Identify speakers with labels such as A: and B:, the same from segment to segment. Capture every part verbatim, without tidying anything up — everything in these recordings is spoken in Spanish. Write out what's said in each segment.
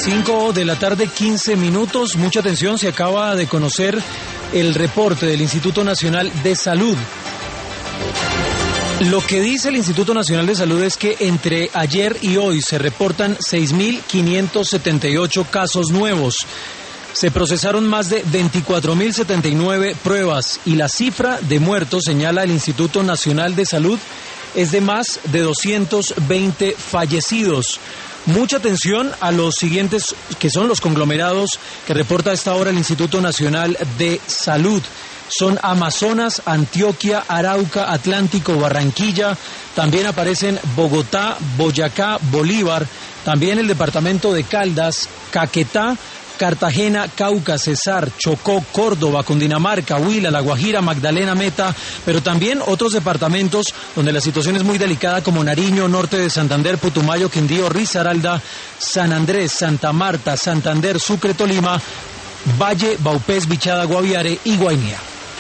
A: cinco de la tarde, quince minutos. Mucha atención, se acaba de conocer el reporte del Instituto Nacional de Salud. Lo que dice el Instituto Nacional de Salud es que entre ayer y hoy se reportan seis mil quinientos setenta y ocho casos nuevos. Se procesaron más de veinticuatro mil setenta y nueve pruebas y la cifra de muertos, señala el Instituto Nacional de Salud, es de más de doscientos veinte fallecidos. Mucha atención a los siguientes, que son los conglomerados que reporta a esta hora el Instituto Nacional de Salud. Son Amazonas, Antioquia, Arauca, Atlántico, Barranquilla. También aparecen Bogotá, Boyacá, Bolívar. También el departamento de Caldas, Caquetá, Cartagena, Cauca, Cesar, Chocó, Córdoba, Cundinamarca, Huila, La Guajira, Magdalena, Meta, pero también otros departamentos donde la situación es muy delicada como Nariño, norte de Santander, Putumayo, Quindío, Risaralda, San Andrés, Santa Marta, Santander, Sucre, Tolima, Valle, Vaupés, Bichada, Guaviare y Guainía.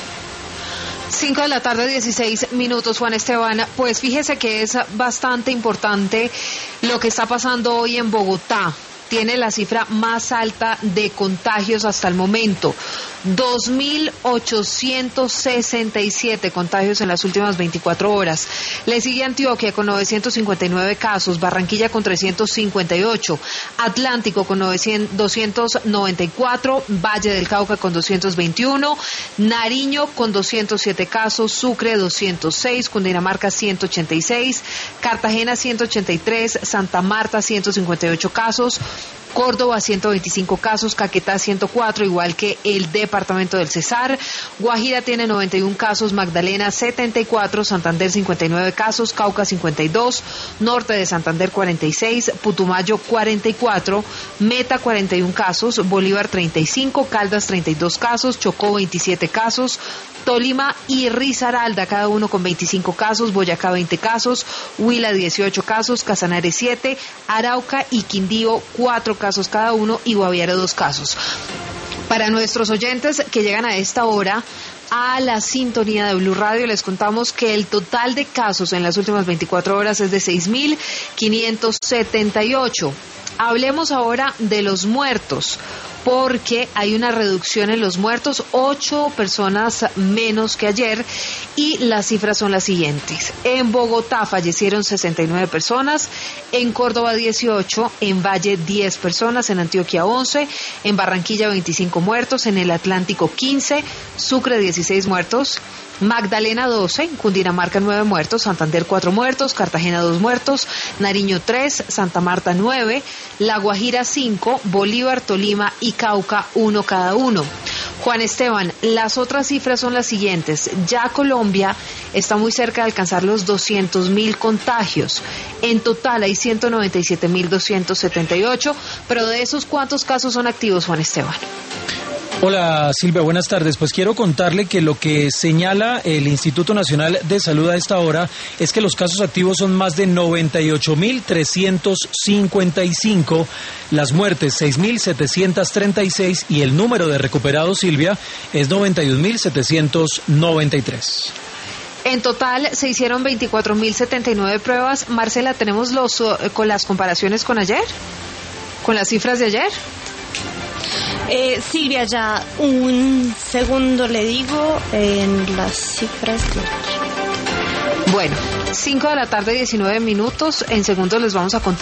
B: Cinco de la tarde, dieciséis minutos, Juan Esteban. Pues fíjese que es bastante importante lo que está pasando hoy en Bogotá. Tiene la cifra más alta de contagios hasta el momento. dos mil ochocientos sesenta y siete contagios en las últimas veinticuatro horas. Le sigue Antioquia con novecientos cincuenta y nueve casos, Barranquilla con trescientos cincuenta y ocho, Atlántico con doscientos noventa y cuatro, Valle del Cauca con doscientos veintiuno, Nariño con doscientos siete casos, Sucre doscientos seis, Cundinamarca ciento ochenta y seis, Cartagena ciento ochenta y tres, Santa Marta ciento cincuenta y ocho casos, Córdoba ciento veinticinco casos, Caquetá ciento cuatro, igual que el departamento del Cesar. Guajira tiene noventa y uno casos, Magdalena setenta y cuatro, Santander cincuenta y nueve casos, Cauca cincuenta y dos, norte de Santander cuarenta y seis, Putumayo cuarenta y cuatro, Meta cuarenta y uno casos, Bolívar treinta y cinco, Caldas treinta y dos casos, Chocó veintisiete casos, Tolima y Risaralda cada uno con veinticinco casos, Boyacá veinte casos, Huila dieciocho casos, Casanare siete, Arauca y Quindío cuatro casos cada uno y Guaviare dos casos. Para nuestros oyentes que llegan a esta hora a la sintonía de Blue Radio, les contamos que el total de casos en las últimas veinticuatro horas es de seis mil quinientos setenta y ocho. Hablemos ahora de los muertos, porque hay una reducción en los muertos, ocho personas menos que ayer, y las cifras son las siguientes. En Bogotá fallecieron sesenta y nueve personas, en Córdoba dieciocho, en Valle diez personas, en Antioquia once, en Barranquilla veinticinco muertos, en el Atlántico quince, Sucre dieciséis muertos, Magdalena doce, Cundinamarca nueve muertos, Santander cuatro muertos, Cartagena dos muertos, Nariño tres, Santa Marta nueve, La Guajira cinco, Bolívar, Tolima y Cauca uno cada uno. Juan Esteban, las otras cifras son las siguientes. Ya Colombia está muy cerca de alcanzar los doscientos mil contagios. En total hay ciento noventa y siete mil doscientos setenta y ocho, pero de esos, ¿cuántos casos son activos, Juan Esteban?
A: Hola Silvia, buenas tardes. Pues quiero contarle que lo que señala el Instituto Nacional de Salud a esta hora es que los casos activos son más de noventa y ocho mil trescientos cincuenta y cinco, las muertes seis mil setecientos treinta y seis y el número de recuperados, Silvia, es noventa y un mil setecientos noventa y tres.
B: En total se hicieron veinticuatro mil setenta y nueve pruebas. Marcela, ¿tenemos los con las comparaciones con ayer? ¿Con las cifras de ayer?
C: Eh, Silvia, ya un segundo le digo en las cifras de aquí.
B: Bueno, cinco de la tarde, diecinueve minutos. En segundos les vamos a contar